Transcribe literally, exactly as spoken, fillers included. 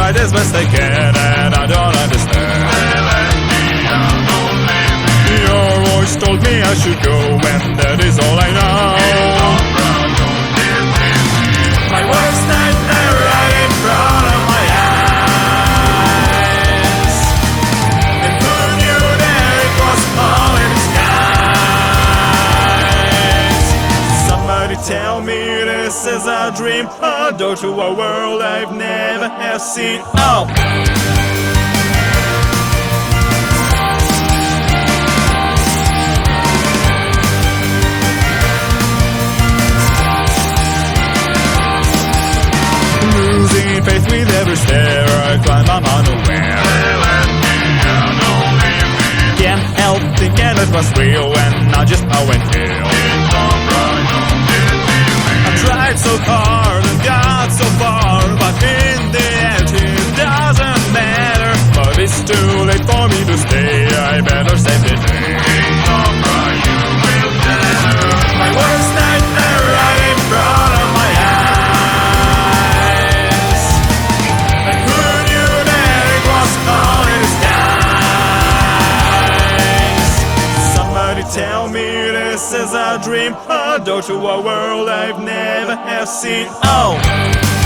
tried as best I can, and I don't understand. Your voice told me I should go, and that is all I know. My worst nightmare right in front of my eyes. And who knew that it was all in disguise? Somebody tell me this is a dream, a door to a world I've never have seen. Oh! Losing faith with every stare, I climb, I'm unaware. Can't help thinking it was real when I just know and feel. I tried so hard and got so far, but in the end it doesn't matter. But it's too late for me to stay, I better save the day. My worst nightmare right in front of my eyes. And who knew that it was all in disguise? Somebody tell me this is a dream, a door to a world I've never have seen. Oh!